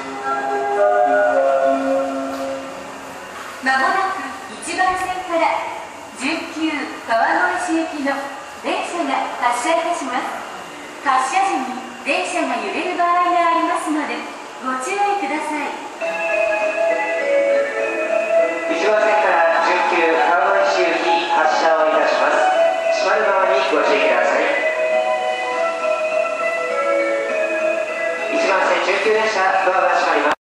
まもなく1番線から19川越市行きの電車が発車いたします。発車時に電車が揺れる場合がありますのでご注意ください。 1番線から19川越市行き発車をいたします。閉まる側にご注意ください。1番線19電車ドアが閉まります。